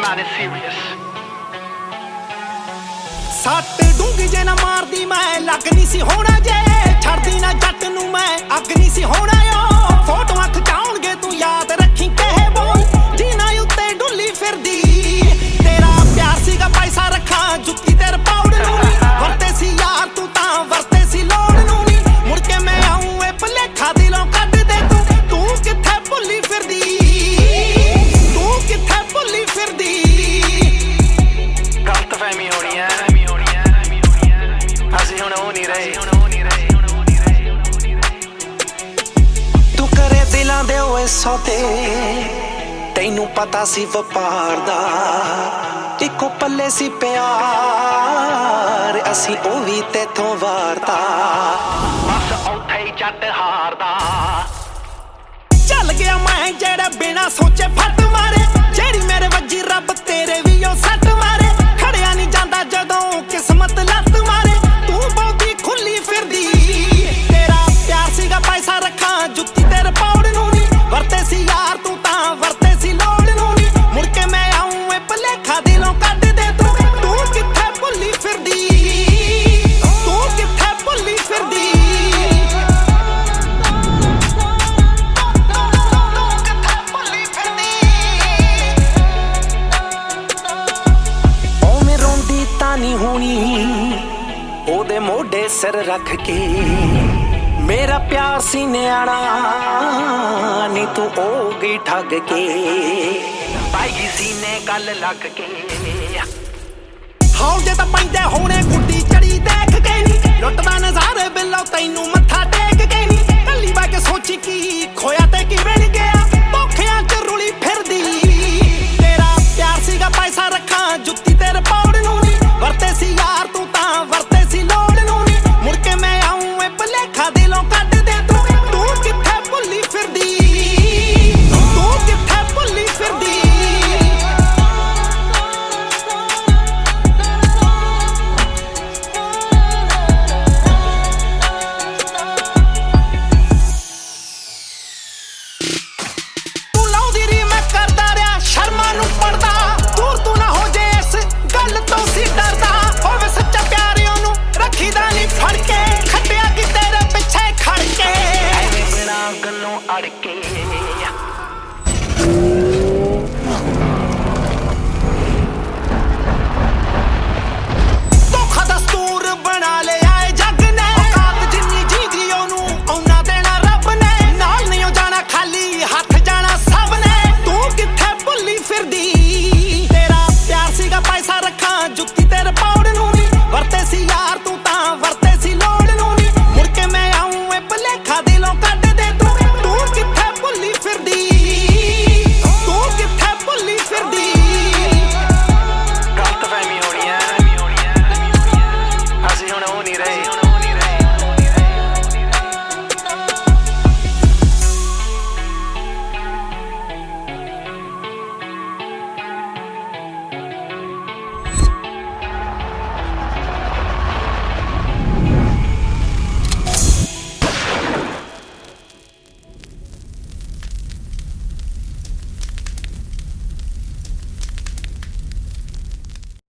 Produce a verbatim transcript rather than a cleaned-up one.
man is serious. ਸੱਟ ਡੂੰਗੀ ਜੇ ਨਾ ਮਾਰਦੀ ਮੈਂ ਲੱਗ ਨਹੀਂ ਸੀ ਹੋਣਾ ਜੇ ਛੱਡਦੀ ਨਾ ਜੱਟ ਨੂੰ ਮੈਂ ਅੱਗ ਨਹੀਂ ਸੀ ਹੋਣਾ ਓ ਫੋਟੋਆਂ ਖਿਚਾਉਣਗੇ ਤੂੰ ਯਾਦ ਰੱਖੀ ਕਹੇ ਬੋਲ ਜਿਨ੍ਹਾਂ ਉੱਤੇ ਡੁੱਲੀ ਫਿਰਦੀ ਤੇਰਾ ਪਿਆਰ ਸੀਗਾ ਪੈਸਾ ਰੱਖਾਂ ਜੁੱਤੀ ਤੇਰੇ ਪੌੜ ਨੂੰ ਨੀ ਵਰਤੇ ਸੀ ਯਾਰ ਤੂੰ ਤਾਂ ਵਰਤੇ ਸੀ ਲੋੜ ਨੂੰ ਨੀ ਮੁੜ ਕੇ ਮੈਂ ਆਊਂ ਇਹ ਭੁਲੇਖਾ ਦਿਲੋਂ ਕੱਢ ਦੇ ਤੂੰ ਤੂੰ ਕਿੱਥੇ ਭੁੱਲੀ ਫਿਰਦੀ ਤੂੰ ਕਿੱਥੇ ਭੁੱਲੀ ਫਿਰਦੀ ਗਲਤਫਹਿਮੀ ਹੋਣੀ ਹੈ ਅਸੀਂ ਹੁਣ ਹੋ ਨਹੀਂ ਰਹੇ ਤੂੰ ਕਰੇ ਦਿਲਾਂ ਦੇ ਓਏ ਸੌਦੇ ਤੈਨੂੰ ਪਤਾ ਸੀ ਵਪਾਰ ਦਾ ਇੱਕੋ ਪੱਲੇ ਸੀ ਪਿਆਰ ਅਸੀਂ ਉਹ ਵੀ ਤੇਥੋਂ ਵਾਰਤਾ ਬਸ ਉੱਥੇ ਹੀ ਜੱਟ ਹਾਰਦਾ ਚੱਲ ਗਿਆ ਮੈਂ ਜਿਹੜਾ ਬਿਨਾ ਸੋਚੇ ਫੱਟ ਮਾਰੇ ਜਿਹੜੀ ਮੇਰੇ ਵੱਜੀ ਰੱਬ ਤੇਰੇ ਵੀ ਉਹ ਸੱਟ ਮਾਰੇ ਖੜਿਆ ਨਹੀਂ ਜਾਂਦਾ ਜਦੋਂ ਕਿਸਮਤ ਲੱਤ ਮਾਰੇ ਤੂੰ ਬਹੁਤੀ ਖੁੱਲੀ ਫਿਰਦੀ ਤੇਰਾ ਪਿਆਰ ਸੀਗਾ ਪੈਸਾ ਰੱਖਾਂ ਜੁੱਤੀ ਤੇਰੇ ਪੌੜ ਨੂੰ ਨੀ ਵਰਤੇ ਸੀ ਯਾਰ ਤੂੰ ਤਾਂ ਵਰਤੇ ਸੀ ਲੋੜ ਨੂੰ ਨੀ ਮੁੜ ਕੇ ਮੈਂ ਆਊਂ ਇਹ ਭੁਲੇਖਾ ਦਿਲੋਂ ਕੱਢ ਦੇ ਤੂੰ ਤੂੰ ਕਿੱਥੇ ਭੁੱਲੀ ਫਿਰਦੀ ਤੂੰ ਕਿੱਥੇ ਭੁੱਲੀ ਫਿਰਦੀ ਨਹੀਂ ਹੋਣੀ ਉਹਦੇ ਮੋਢੇ ਸਿਰ ਰੱਖ ਕੇ ਮੇਰਾ ਪਿਆਰ ਸੀ ਨਿਆਣਾ ਨੀ ਤੂੰ ਹੋ ਗਈ ਠੱਗ ਕੇ ਪਾਈ ਸੀਨੇ ਗੱਲ ਲੱਗ ਕੇ